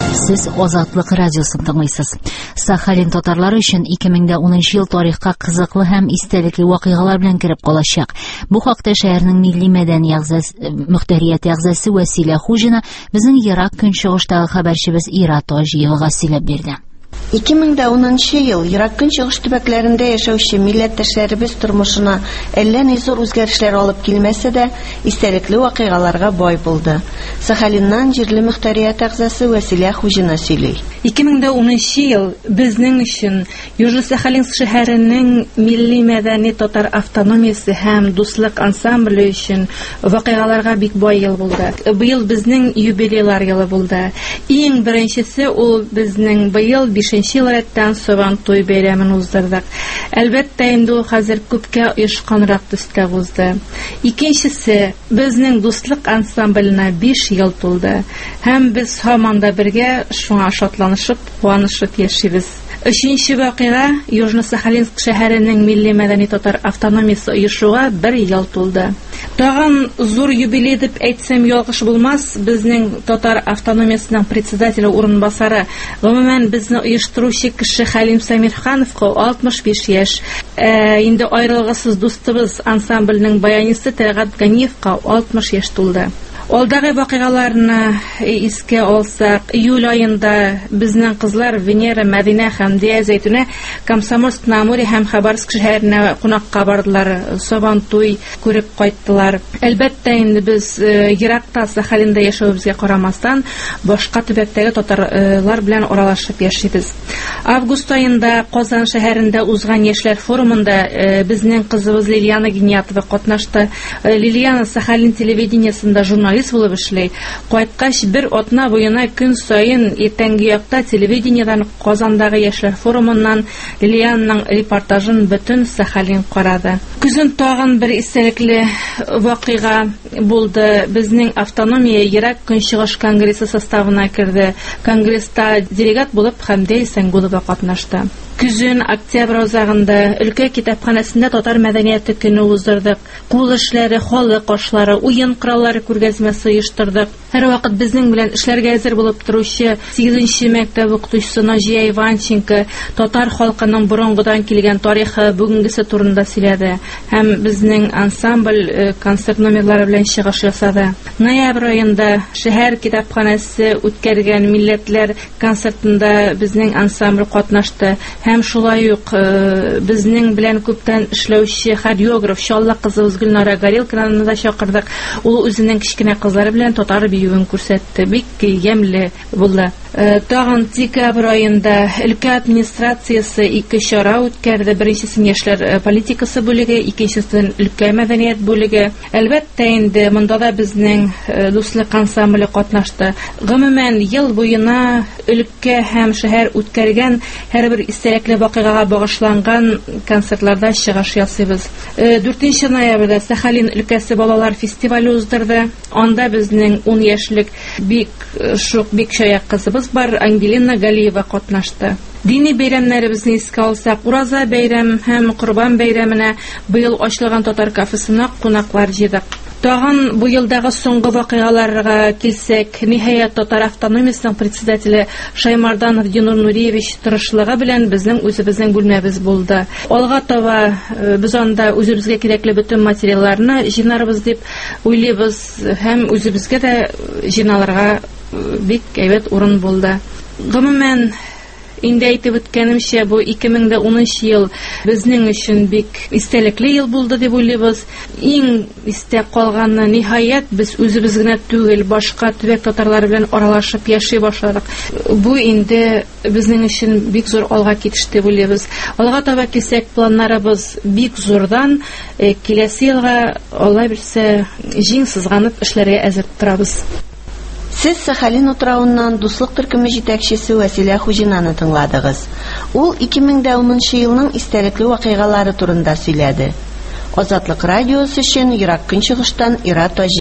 Сез Азатлык радиосын тыңлыйсыз. Сахалин татарлары өчен 2010 ел тарихка кызыклы һәм истәлекле вакыйгалар белән кереп калачак. Бу хакта шәһәрнең милли мәдәни мөхтәрият әгъзасы Вәсилә Хуҗина безнең ерак көнчыгыштагы хәбәрчебез Ира Таҗиевага сөйләп бирде. 2010 ел Ерак Көнчыгыш төбәкләрендә яшәүче милләттәшләребез тормышына әллә ни зур үзгәрешләр алып килмәсә дә, истәлекле вакыйгаларга бай булды. Сахалиннан җирле мөхтәрият әгъзасы Вәсилә Хуҗина сөйли. 2010 ел безнең өчен Южный Сахалинск шәһәренең милли мәдәни татар автономиясе һәм дуслык ансамбле өчен вакыйгаларга бик бай ел булды. Быел безнең юбилейлар елы булды. Иң беренчесе ул безнең быел 5нче ел рәттән Сабан туй бәйрәмен уздырдык. Әлбәттә, инде ул хәзер күпкә оешканрак төскә узды. Икенчесе, безнең дуслык ансамбленә 5 ел тулды. Һәм без һаман да бергә шуңа шатланышып, куанышып яшибез. Өченче вакыйга Южный Сахалинск шәһәренең милли мәдәни татар автономиясе оешуга 1 ел тулды. Тагын зур юбилей дип әйтсәм ялгыш булмас, безнең татар автономиясының председателе урынбасары, гомумән безне оештыручы кеше Хәлим Самирхановка 65 яшь. Инде аерылгысыз дустыбыз ансамбленең баянисты Тәлгать Ганиевка 60 яшь тулды. Алдагы вакыйгаларны искә алсак, июль аенда безнең кызлар Венера, Мәдинә һәм Зәйтүнә Комсомольск, Намури һәм Хабаровск шәһәренә кунакка бардылар, Сабан туй күреп кайттылар. Әлбәттә, инде без еракта Сахалинда яшәүебезгә карамастан, башка төбәктәге татарлар белән аралашып яшибез. Август аенда Казан шәһәрендә узган яшьләр форумында безнең кызыбыз Лилияна Гениятова катнашты. Лилияна Сахалин телевидениесында журналист булып эшләй. Кайткач бер атна буена көн саен иртәнге якта телевидениедан Казандагы яшьләр форумыннан Лилиянның репортажын бөтен Сахалин карады. Күзен тагын бер истәлекле вакыйга булды. Безнең автономия Ерак Көнчыгыш конгрессы составына керде. Конгресста делегат булып Хәмдә Исәнгулова катнашты. Күзен октябрь азагында өлкә китапханәсендә татар мәдәнияте көне уздырдык. Кул эшләре, халык ашлары, уен кораллары күргәзмәсе оештырдык. Һәрвакыт безнең белән эшләргә әзер булып торучы 8нче мәктәп укытучысы Наҗия Иванченко татар халкының борынгыдан килгән тарихы, бүгенгесе турында сөйләде һәм безнең ансамбль концерт номерлары белән чыгыш ясады. Ноябрь аенда шәһәр китапханәсе үткәргән милләтләр концертында безнең ансамбль катнашты. Һәм шулай ук безнең белән күптән эшләүче хореограф Чаллы кызыбыз Гөлнара Горелканы да чакырдык. Ул үзенең кичкенә кызлары белән татар биюен күрсәтте. Бик ямьле булды. Тагын декабрь аенда өлкә администрациясе 2 чара үткәрде. Беренчесен яшьләр политикасы бүлеге, икенчесен өлкә мәдәният бүлеге. Әлбәттә, инде монда да безнең дуслык ансамбле катнашты. Гомумән ел буена өлкә һәм шәһәр үткәргән һәрбер истәлекле вакыйгага багышланган концертларда чыгыш ясыйбыз. 4 ноябрьдә Сахалин өлкәсе балалар фестивале уздырды. Анда безнең 10 яшьлек бик шаяк кызыбыз бар, Ангелина Галиева катнашты. Дини бәйрәмнәребезне искә алсак, Ураза бәйрәм һәм Корбан бәйрәменә быел ачылган татар кафесына кунаклар җыйдык. Тагын бу елдагы соңгы вакыйгаларга килсәк, ниһаять татар автономиясының председателе Шаймарданов Динур Нуриевич тырышлыгы белән безнең үзебезнең бүлмәбез булды. Алга таба без анда үзебезгә кирәкле бөтен материалларны җыйнарбыз дип уйлыйбыз һәм үзебезгә дә җыйналырга бик әйбәт урын булды. Гомумән, инде әйтеп үткәнемчә, бу 2010 ел безнең өчен бик истәлекле ел булды дип уйлыйбыз. Иң истә калганы, ниһаять без үзебез генә түгел, башка төбәк татарлары белән аралашып яши башладык. Бу инде безнең өчен бик зур алга китеш дип уйлыйбыз. Алга таба килсәк, планнарыбыз бик зурдан. Киләсе елга Алла бирсә җиң сызганып эшләргә әзер торабыз. Сез Сахалин утравыннан дуслык төркеме җитәкчесе Вәсилә Хуҗинаны тыңладыгыз. Ул 2010 елның истәлекле вакыйгалары турында сөйләде. Азатлык радиосы өчен Ерак Көнчыгыштан Ира Таҗиева.